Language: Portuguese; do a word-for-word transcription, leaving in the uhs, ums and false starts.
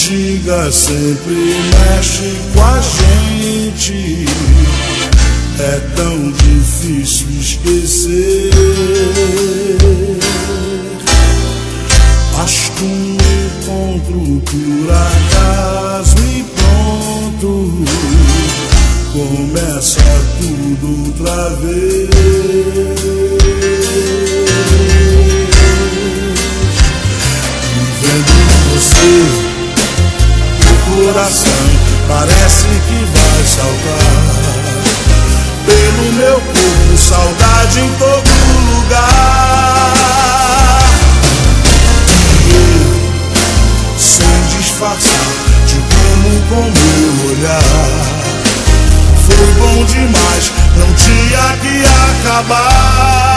antiga sempre mexe com a gente. É tão difícil esquecer. Acho que um encontro por acaso e pronto, começa tudo outra vez. Vendo você, o coração parece que vai saltar. Pelo meu corpo, saudade em todo lugar. E eu, sem disfarçar, te como com meu olhar. Foi bom demais, não tinha que acabar.